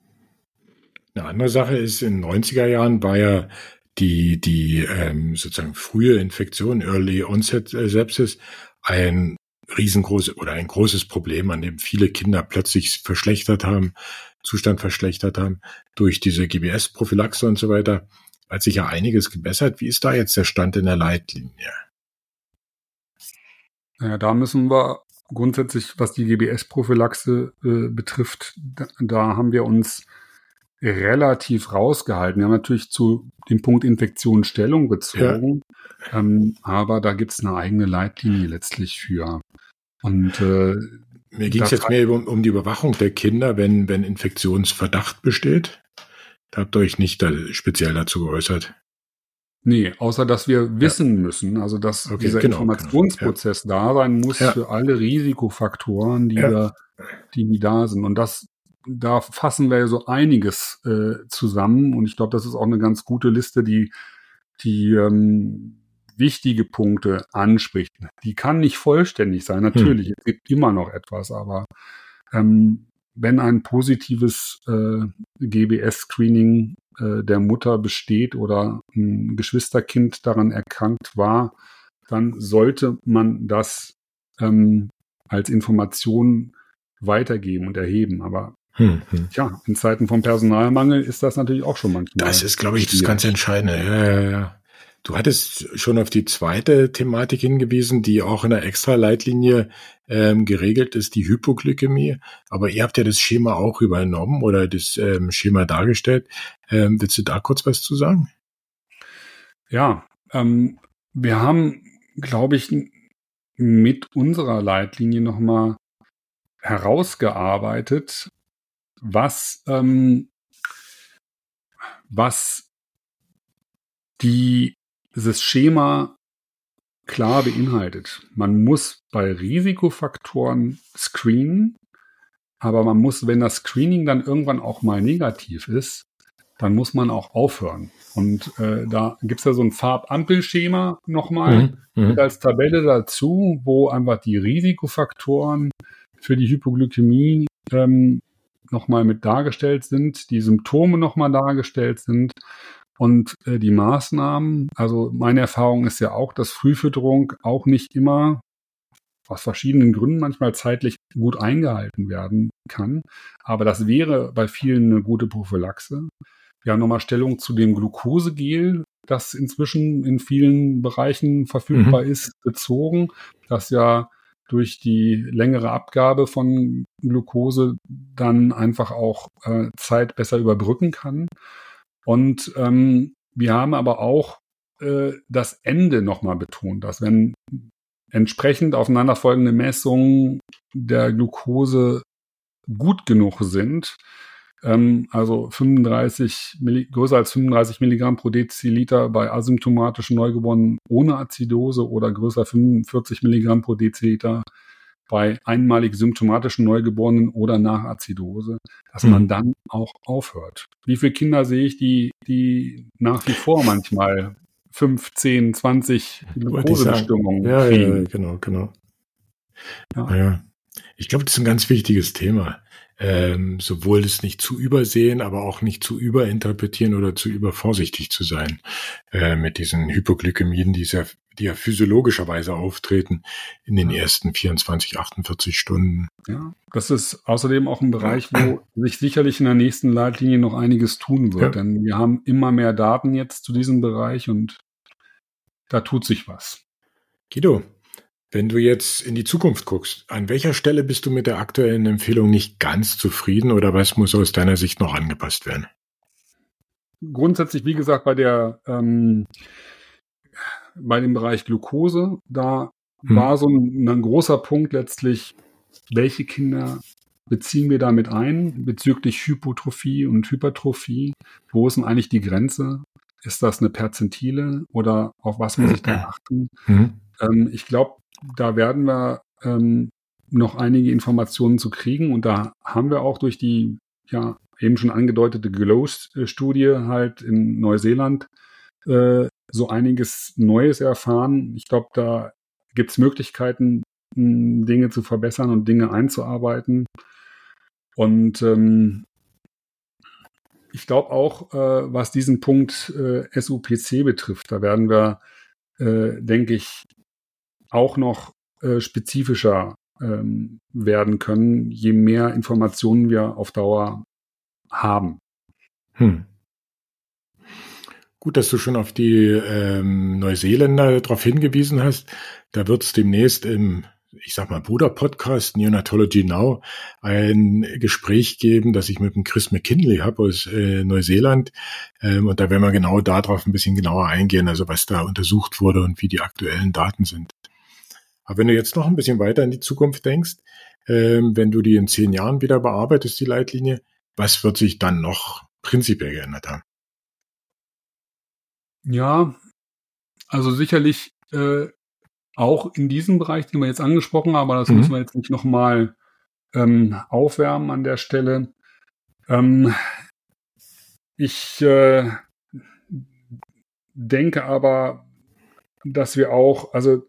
Eine andere Sache ist, in den neunziger Jahren war ja die, die ähm, sozusagen frühe Infektion, Early Onset äh, Sepsis, ein riesengroßes oder ein großes Problem, an dem viele Kinder plötzlich verschlechtert haben, Zustand verschlechtert haben, durch diese G B S-Prophylaxe und so weiter. Hat sich ja einiges gebessert. Wie ist da jetzt der Stand in der Leitlinie? Ja, da müssen wir grundsätzlich, was die G B S-Prophylaxe äh, betrifft, da, da haben wir uns relativ rausgehalten. Wir haben natürlich zu dem Punkt Infektion Stellung bezogen, ähm, aber da gibt es eine eigene Leitlinie letztlich für. Und äh, Mir ging es das jetzt mehr um, um die Überwachung der Kinder, wenn, wenn Infektionsverdacht besteht. Da habt ihr euch nicht da speziell dazu geäußert. nee, außer dass wir wissen müssen, also dass Okay, dieser genau, Informationsprozess da sein muss Ja. für alle Risikofaktoren, die Ja. wir, die da sind. Und das, da fassen wir ja so einiges äh, zusammen. Und ich glaube, das ist auch eine ganz gute Liste, die, die ähm, wichtige Punkte anspricht. Die kann nicht vollständig sein, natürlich. Es gibt immer noch etwas, aber ähm, wenn ein positives äh, G B S-Screening äh, der Mutter besteht oder ein Geschwisterkind daran erkrankt war, dann sollte man das ähm, als Information weitergeben und erheben. Aber Hm, hm. tja, in Zeiten vom Personalmangel ist das natürlich auch schon manchmal. Das ist, glaube ich, das schwierig. ganz Entscheidende. Ja, ja, ja. Du hattest schon auf die zweite Thematik hingewiesen, die auch in der Extra-Leitlinie ähm, geregelt ist, die Hypoglykämie. Aber ihr habt ja das Schema auch übernommen oder das ähm, Schema dargestellt. Ähm, willst du da kurz was zu sagen? Ja, ähm, wir haben, glaube ich, mit unserer Leitlinie nochmal herausgearbeitet, was, ähm, was die, dieses Schema klar beinhaltet. Man muss bei Risikofaktoren screenen, aber man muss, wenn das Screening dann irgendwann auch mal negativ ist, dann muss man auch aufhören. Und äh, da gibt's ja so ein Farbampelschema nochmal Mhm. mit als Tabelle dazu, wo einfach die Risikofaktoren für die Hypoglykämie ähm, nochmal mit dargestellt sind, die Symptome nochmal dargestellt sind. Und äh, die Maßnahmen, also meine Erfahrung ist ja auch, dass Frühfütterung auch nicht immer aus verschiedenen Gründen manchmal zeitlich gut eingehalten werden kann. Aber das wäre bei vielen eine gute Prophylaxe. Wir haben nochmal Stellung zu dem Glukosegel, das inzwischen in vielen Bereichen verfügbar mhm. ist, bezogen, das ja durch die längere Abgabe von Glukose dann einfach auch äh, Zeit besser überbrücken kann. Und ähm, wir haben aber auch äh, das Ende nochmal betont, dass wenn entsprechend aufeinanderfolgende Messungen der Glukose gut genug sind, ähm, also fünfunddreißig, größer als fünfunddreißig Milligramm pro Deziliter bei asymptomatischen Neugeborenen ohne Azidose oder größer fünfundvierzig Milligramm pro Deziliter bei einmalig symptomatischen Neugeborenen oder nach Azidose, dass mhm. man dann auch aufhört. Wie viele Kinder sehe ich, die, die nach wie vor manchmal fünf, zehn, zwanzig Glukosebestimmungen ja, kriegen? Ja, genau, genau. Ja. Ja. Ich glaube, das ist ein ganz wichtiges Thema. Ähm, sowohl das nicht zu übersehen, aber auch nicht zu überinterpretieren oder zu übervorsichtig zu sein äh, mit diesen Hypoglykämien, die ja, die ja physiologischerweise auftreten in den ersten vierundzwanzig, achtundvierzig Stunden. Ja, das ist außerdem auch ein Bereich, wo sich sicherlich in der nächsten Leitlinie noch einiges tun wird, ja. Denn wir haben immer mehr Daten jetzt zu diesem Bereich und da tut sich was. Guido, wenn du jetzt in die Zukunft guckst, an welcher Stelle bist du mit der aktuellen Empfehlung nicht ganz zufrieden oder was muss aus deiner Sicht noch angepasst werden? Grundsätzlich, wie gesagt, bei der ähm, bei dem Bereich Glukose, da hm. war so ein, ein großer Punkt letztlich, welche Kinder beziehen wir damit ein bezüglich Hypotrophie und Hypertrophie? Wo ist denn eigentlich die Grenze? Ist das eine Perzentile oder auf was muss ich da achten? Hm. Ähm, ich glaube, da werden wir ähm, noch einige Informationen zu kriegen und da haben wir auch durch die ja eben schon angedeutete GLOW-Studie halt in Neuseeland äh, so einiges Neues erfahren. Ich glaube, da gibt es Möglichkeiten, mh, Dinge zu verbessern und Dinge einzuarbeiten. Und ähm, ich glaube auch, äh, was diesen Punkt äh, S U P C betrifft, da werden wir, äh, denke ich, auch noch äh, spezifischer ähm, werden können, je mehr Informationen wir auf Dauer haben. Hm. Gut, dass du schon auf die ähm, Neuseeländer darauf hingewiesen hast. Da wird es demnächst im, ich sag mal, Bruder-Podcast Neonatology Now ein Gespräch geben, das ich mit dem Chris McKinley habe aus äh, Neuseeland. Ähm, und da werden wir genau darauf ein bisschen genauer eingehen, also was da untersucht wurde und wie die aktuellen Daten sind. Aber wenn du jetzt noch ein bisschen weiter in die Zukunft denkst, ähm, wenn du die in zehn Jahren wieder bearbeitest, die Leitlinie, was wird sich dann noch prinzipiell geändert haben? Ja, also sicherlich äh, auch in diesem Bereich, den wir jetzt angesprochen haben, aber das mhm. müssen wir jetzt nicht nochmal ähm, aufwärmen an der Stelle. Ähm, ich äh, denke aber, dass wir auch, also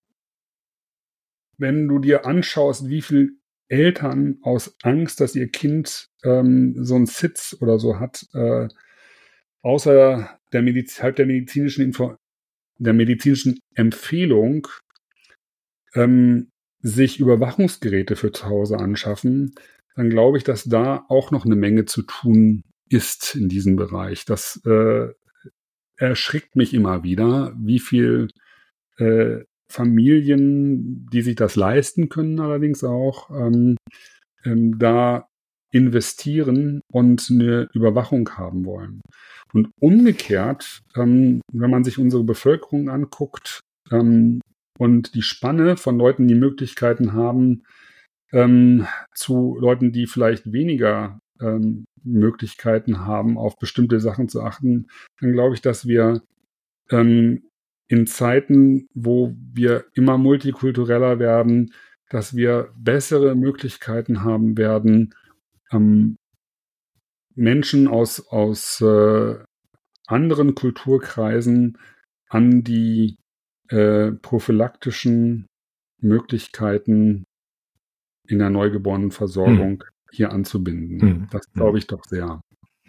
wenn du dir anschaust, wie viel Eltern aus Angst, dass ihr Kind ähm, so einen Sitz oder so hat, äh, außer der, Mediz- halt der medizinischen Info- der medizinischen Empfehlung ähm, sich Überwachungsgeräte für zu Hause anschaffen, dann glaube ich, dass da auch noch eine Menge zu tun ist in diesem Bereich. Das äh, erschrickt mich immer wieder, wie viel äh, Familien, die sich das leisten können, allerdings auch ähm, ähm, da investieren und eine Überwachung haben wollen. Und umgekehrt, ähm, wenn man sich unsere Bevölkerung anguckt ähm, und die Spanne von Leuten, die Möglichkeiten haben, ähm, zu Leuten, die vielleicht weniger ähm, Möglichkeiten haben, auf bestimmte Sachen zu achten, dann glaube ich, dass wir ähm, in Zeiten, wo wir immer multikultureller werden, dass wir bessere Möglichkeiten haben werden, ähm, Menschen aus, aus äh, anderen Kulturkreisen an die äh, prophylaktischen Möglichkeiten in der Neugeborenenversorgung hm. hier anzubinden. Hm. Das glaube ich doch sehr.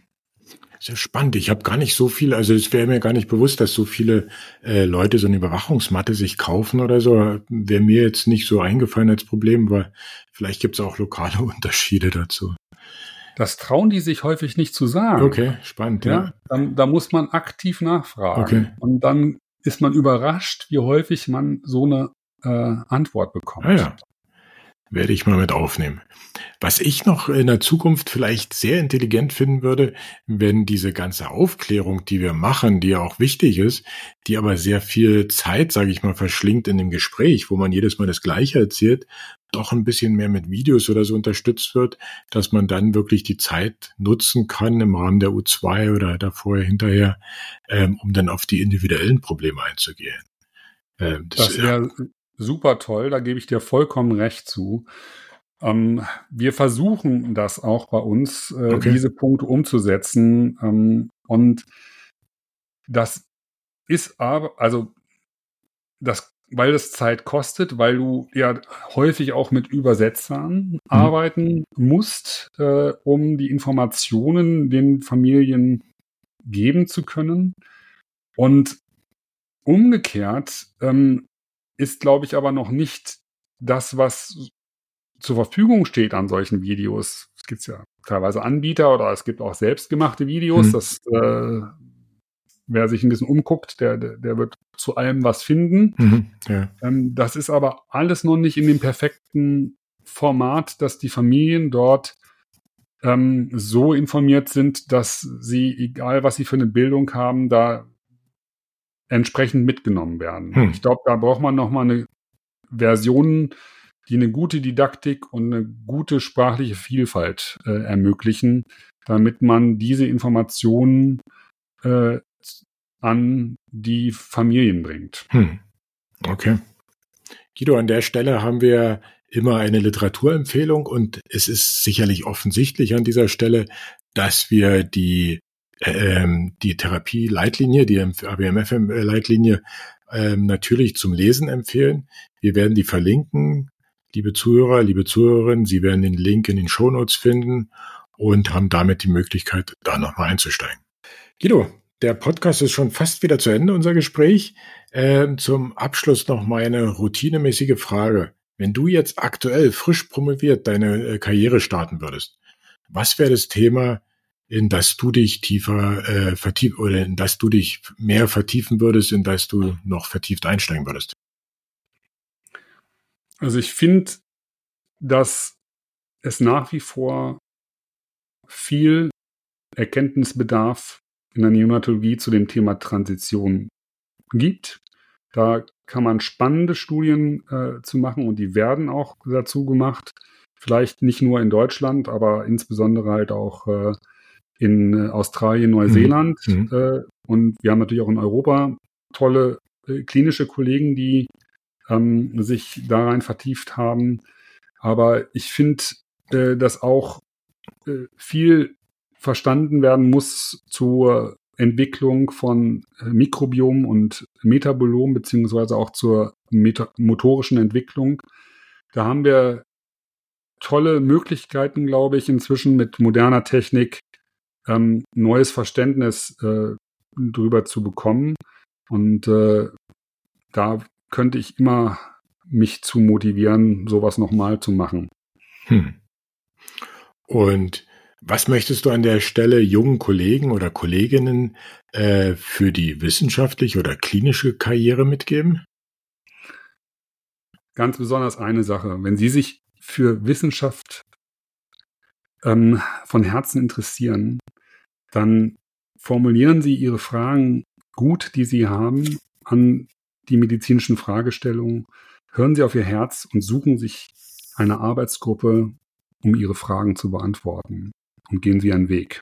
Sehr spannend. Ich habe gar nicht so viel, also es wäre mir gar nicht bewusst, dass so viele äh, Leute so eine Überwachungsmatte sich kaufen oder so. Wäre mir jetzt nicht so eingefallen als Problem, weil vielleicht gibt es auch lokale Unterschiede dazu. Das trauen die sich häufig nicht zu sagen. Okay, spannend, ja. ja dann, da muss man aktiv nachfragen. Okay. Und dann ist man überrascht, wie häufig man so eine äh, Antwort bekommt. Ah ja, werde ich mal mit aufnehmen. Was ich noch in der Zukunft vielleicht sehr intelligent finden würde, wenn diese ganze Aufklärung, die wir machen, die ja auch wichtig ist, die aber sehr viel Zeit, sage ich mal, verschlingt in dem Gespräch, wo man jedes Mal das Gleiche erzählt, doch ein bisschen mehr mit Videos oder so unterstützt wird, dass man dann wirklich die Zeit nutzen kann im Rahmen der U zwei oder davor, hinterher, ähm, um dann auf die individuellen Probleme einzugehen. Ähm, das das wäre ja super toll, da gebe ich dir vollkommen recht zu. Ähm, wir versuchen das auch bei uns, äh, okay. diese Punkte umzusetzen. Ähm, und das ist aber, also das, weil das Zeit kostet, weil du ja häufig auch mit Übersetzern mhm. arbeiten musst, äh, um die Informationen den Familien geben zu können. Und umgekehrt ähm, ist, glaube ich, aber noch nicht das, was zur Verfügung steht an solchen Videos. Es gibt ja teilweise Anbieter oder es gibt auch selbstgemachte Videos. Mhm. Das, äh, wer sich ein bisschen umguckt, der, der, der wird zu allem was finden. Mhm. Ja. Ähm, das ist aber alles noch nicht in dem perfekten Format, dass die Familien dort ähm, so informiert sind, dass sie, egal was sie für eine Bildung haben, da entsprechend mitgenommen werden. Hm. Ich glaube, da braucht man noch mal eine Version, die eine gute Didaktik und eine gute sprachliche Vielfalt äh, ermöglichen, damit man diese Informationen äh, an die Familien bringt. Hm. Okay. Guido, an der Stelle haben wir immer eine Literaturempfehlung und es ist sicherlich offensichtlich an dieser Stelle, dass wir die Ähm, die Therapie-Leitlinie, die A B M F-Leitlinie ähm, natürlich zum Lesen empfehlen. Wir werden die verlinken. Liebe Zuhörer, liebe Zuhörerinnen, Sie werden den Link in den Shownotes finden und haben damit die Möglichkeit, da nochmal einzusteigen. Guido, der Podcast ist schon fast wieder zu Ende, unser Gespräch. Ähm, zum Abschluss noch mal eine routinemäßige Frage. Wenn du jetzt aktuell frisch promoviert deine äh, Karriere starten würdest, was wäre das Thema, in das du dich tiefer äh, vertiefen oder in das du dich mehr vertiefen würdest, in das du noch vertieft einsteigen würdest? Also ich finde, dass es nach wie vor viel Erkenntnisbedarf in der Neonatologie zu dem Thema Transition gibt. Da kann man spannende Studien äh, zu machen und die werden auch dazu gemacht. Vielleicht nicht nur in Deutschland, aber insbesondere halt auch äh, in äh, Australien, Neuseeland. Mhm. Äh, und wir haben natürlich auch in Europa tolle äh, klinische Kollegen, die ähm, sich da rein vertieft haben. Aber ich finde, äh, dass auch äh, viel verstanden werden muss zur Entwicklung von äh, Mikrobiom und Metabolom, beziehungsweise auch zur meta- motorischen Entwicklung. Da haben wir tolle Möglichkeiten, glaube ich, inzwischen mit moderner Technik ähm, neues Verständnis äh, drüber zu bekommen. Und äh, da könnte ich immer mich zu motivieren, sowas nochmal zu machen. Hm. Und was möchtest du an der Stelle jungen Kollegen oder Kolleginnen äh, für die wissenschaftliche oder klinische Karriere mitgeben? Ganz besonders eine Sache. Wenn Sie sich für Wissenschaft ähm, von Herzen interessieren, dann formulieren Sie Ihre Fragen gut, die Sie haben, an die medizinischen Fragestellungen. Hören Sie auf Ihr Herz und suchen sich eine Arbeitsgruppe, um Ihre Fragen zu beantworten. Und gehen Sie einen Weg.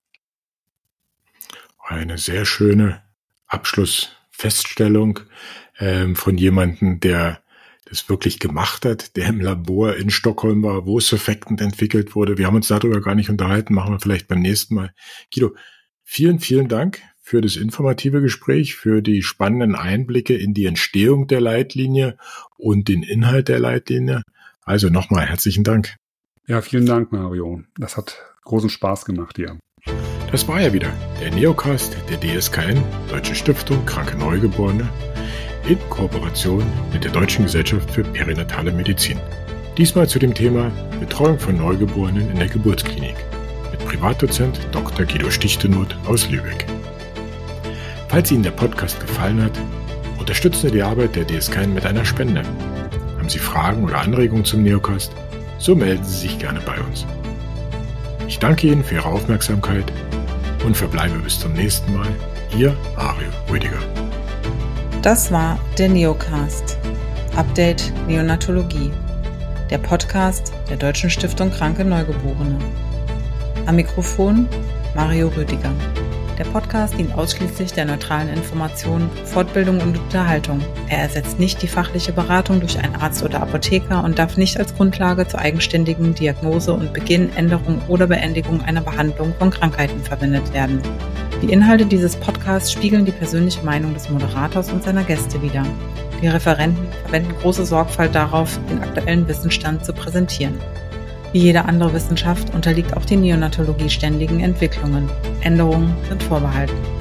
Eine sehr schöne Abschlussfeststellung ähm, von jemandem, der das wirklich gemacht hat, der im Labor in Stockholm war, wo Surfactant entwickelt wurde. Wir haben uns darüber gar nicht unterhalten, machen wir vielleicht beim nächsten Mal. Guido, vielen, vielen Dank für das informative Gespräch, für die spannenden Einblicke in die Entstehung der Leitlinie und den Inhalt der Leitlinie. Also nochmal herzlichen Dank. Ja, vielen Dank, Mario. Das hat großen Spaß gemacht hier. Das war ja wieder der Neocast der D S K N, Deutsche Stiftung Kranke Neugeborene, in Kooperation mit der Deutschen Gesellschaft für Perinatale Medizin. Diesmal zu dem Thema Betreuung von Neugeborenen in der Geburtsklinik mit Privatdozent Doktor Guido Stichtenoth aus Lübeck. Falls Ihnen der Podcast gefallen hat, unterstützen Sie die Arbeit der D S K N mit einer Spende. Haben Sie Fragen oder Anregungen zum Neocast? So melden Sie sich gerne bei uns. Ich danke Ihnen für Ihre Aufmerksamkeit und verbleibe bis zum nächsten Mal. Ihr Mario Rüdiger. Das war der Neocast. Update Neonatologie. Der Podcast der Deutschen Stiftung Kranke Neugeborene. Am Mikrofon Mario Rüdiger. Der Podcast dient ausschließlich der neutralen Information, Fortbildung und Unterhaltung. Er ersetzt nicht die fachliche Beratung durch einen Arzt oder Apotheker und darf nicht als Grundlage zur eigenständigen Diagnose und Beginn, Änderung oder Beendigung einer Behandlung von Krankheiten verwendet werden. Die Inhalte dieses Podcasts spiegeln die persönliche Meinung des Moderators und seiner Gäste wider. Die Referenten verwenden große Sorgfalt darauf, den aktuellen Wissensstand zu präsentieren. Wie jede andere Wissenschaft unterliegt auch die Neonatologie ständigen Entwicklungen. Änderungen sind vorbehalten.